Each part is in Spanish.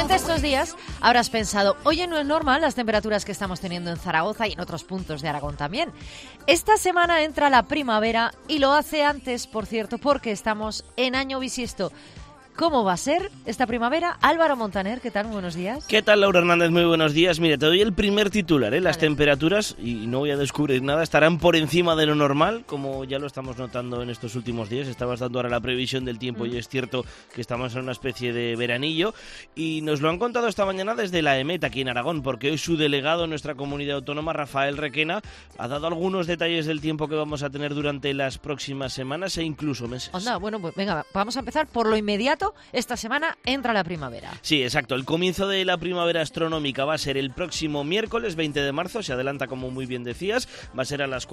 Seguramente estos días habrás pensado, oye, no es normal las temperaturas que estamos teniendo en Zaragoza y en otros puntos de Aragón también. Esta semana entra la primavera y lo hace antes, por cierto, porque estamos en año bisiesto. ¿Cómo va a ser esta primavera? Álvaro Montaner, ¿qué tal? Buenos días. ¿Qué tal, Laura Hernández? Muy buenos días. Mira, te doy el primer titular, Las temperaturas, y no voy a descubrir nada, estarán por encima de lo normal, como ya lo estamos notando en estos últimos días. Estabas dando ahora la previsión del tiempo y es cierto que estamos en una especie de veranillo, y nos lo han contado esta mañana desde la EMET aquí en Aragón, porque hoy su delegado en nuestra comunidad autónoma, Rafael Requena, ha dado algunos detalles del tiempo que vamos a tener durante las próximas semanas e incluso meses. Anda, bueno, pues venga, vamos a empezar por lo inmediato. Esta semana entra la primavera. Sí, exacto. El comienzo de la primavera astronómica va a ser el próximo miércoles 20 de marzo. Se adelanta, como muy bien decías. Va a ser a las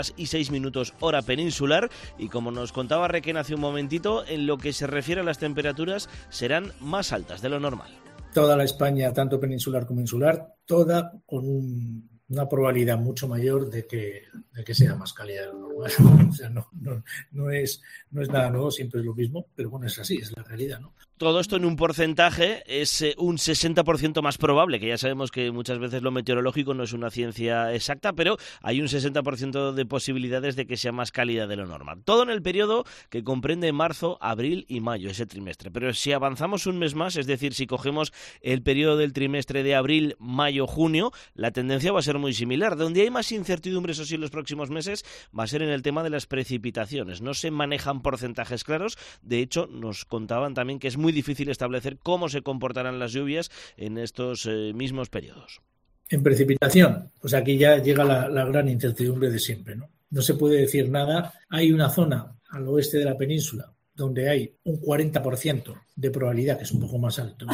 4:06 hora peninsular. Y como nos contaba Requena hace un momentito, en lo que se refiere a las temperaturas, serán más altas de lo normal. Toda la España, tanto peninsular como insular, toda con una probabilidad mucho mayor de que sea más cálida de lo normal. O sea, no es nada nuevo, siempre es lo mismo, pero bueno, es así, es la realidad, ¿no? Todo esto en un porcentaje es un 60% más probable, que ya sabemos que muchas veces lo meteorológico no es una ciencia exacta, pero hay un 60% de posibilidades de que sea más cálida de lo normal. Todo en el periodo que comprende marzo, abril y mayo, ese trimestre. Pero si avanzamos un mes más, es decir, si cogemos el periodo del trimestre de abril, mayo, junio, la tendencia va a ser muy similar. Donde hay más incertidumbre, eso sí, en los próximos meses, va a ser en el tema de las precipitaciones. No se manejan porcentajes claros. De hecho, nos contaban también que es muy difícil establecer cómo se comportarán las lluvias en estos mismos periodos. En precipitación, pues aquí ya llega la gran incertidumbre de siempre, ¿no? No se puede decir nada. Hay una zona al oeste de la península donde hay un 40% de probabilidad, que es un poco más alto, ¿no?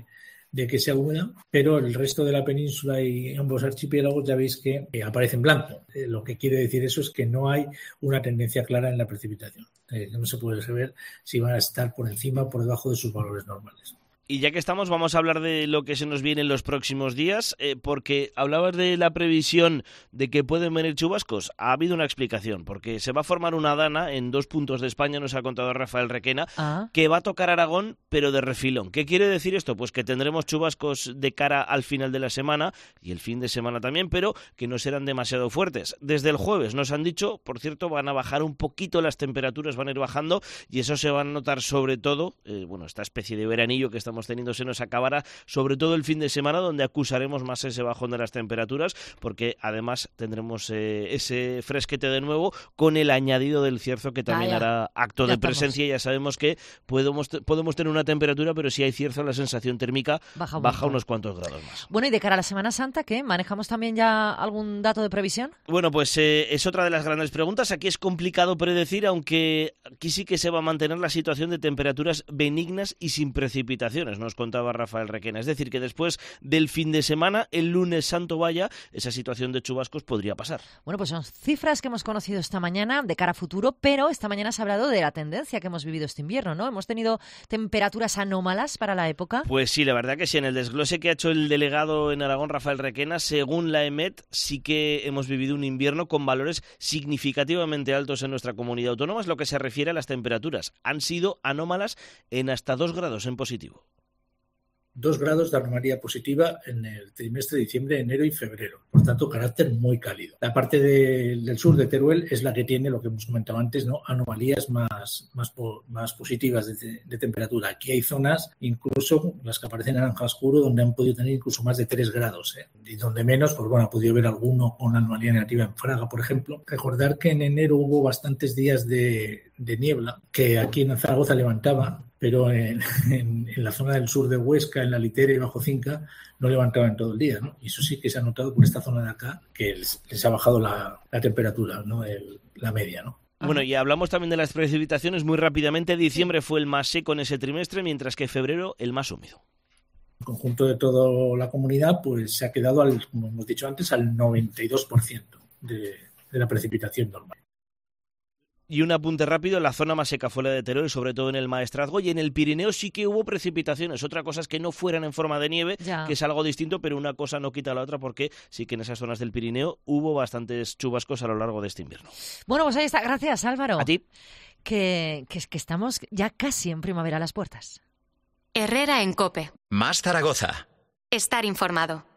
de que sea húmeda, pero el resto de la península y ambos archipiélagos ya veis que aparece en blanco. Lo que quiere decir eso es que no hay una tendencia clara en la precipitación. No se puede saber si van a estar por encima o por debajo de sus valores normales. Y ya que estamos, vamos a hablar de lo que se nos viene en los próximos días, porque hablabas de la previsión de que pueden venir chubascos. Ha habido una explicación, porque se va a formar una dana en 2 puntos de España, nos ha contado Rafael Requena, que va a tocar Aragón, pero de refilón. ¿Qué quiere decir esto? Pues que tendremos chubascos de cara al final de la semana, y el fin de semana también, pero que no serán demasiado fuertes. Desde el jueves nos han dicho, por cierto, van a bajar un poquito las temperaturas, van a ir bajando, y eso se va a notar sobre todo, esta especie de veranillo que estamos teniendo se nos acabará sobre todo el fin de semana, donde acusaremos más ese bajón de las temperaturas, porque además tendremos ese fresquete de nuevo con el añadido del cierzo, que también hará acto de presencia. Ya sabemos que podemos tener una temperatura, pero si hay cierzo la sensación térmica baja unos cuantos grados más. Bueno, y de cara a la Semana Santa, ¿qué? ¿Manejamos también ya algún dato de previsión? Bueno, pues es otra de las grandes preguntas. Aquí es complicado predecir, aunque aquí sí que se va a mantener la situación de temperaturas benignas y sin precipitaciones, nos contaba Rafael Requena. Es decir, que después del fin de semana, el lunes santo vaya, esa situación de chubascos podría pasar. Bueno, pues son cifras que hemos conocido esta mañana de cara a futuro, pero esta mañana se ha hablado de la tendencia que hemos vivido este invierno, ¿no? Hemos tenido temperaturas anómalas para la época. Pues sí, la verdad que sí. En el desglose que ha hecho el delegado en Aragón, Rafael Requena, según la EMET, sí que hemos vivido un invierno con valores significativamente altos en nuestra comunidad autónoma. Es lo que se refiere a las temperaturas. Han sido anómalas en hasta 2 grados en positivo. 2 grados de anomalía positiva en el trimestre de diciembre, enero y febrero. Por tanto, carácter muy cálido. La parte del sur de Teruel es la que tiene, lo que hemos comentado antes, ¿no? Anomalías más positivas de temperatura. Aquí hay zonas, incluso las que aparecen en naranja oscuro, donde han podido tener incluso más de 3 grados. Y donde menos, pues bueno, ha podido haber alguno con anomalía negativa en Fraga, por ejemplo. Recordar que en enero hubo bastantes días de niebla, que aquí en Zaragoza levantaba, pero en la zona del sur de Huesca, en la Litera y Bajo Cinca, no levantaban todo el día, ¿no? Y eso sí que se ha notado por esta zona de acá, que les ha bajado la temperatura, ¿no? La media, ¿no? Bueno, y hablamos también de las precipitaciones muy rápidamente. Diciembre fue el más seco en ese trimestre, mientras que febrero el más húmedo. El conjunto de toda la comunidad pues se ha quedado, como hemos dicho antes, al 92% de la precipitación normal. Y un apunte rápido, la zona más seca fue la de Teruel, sobre todo en el Maestrazgo, y en el Pirineo sí que hubo precipitaciones. Otra cosa es que no fueran en forma de nieve, que es algo distinto, pero una cosa no quita la otra, porque sí que en esas zonas del Pirineo hubo bastantes chubascos a lo largo de este invierno. Bueno, pues ahí está. Gracias, Álvaro. A ti. Que estamos ya casi en primavera a las puertas. Herrera en COPE. Más Zaragoza. Estar informado.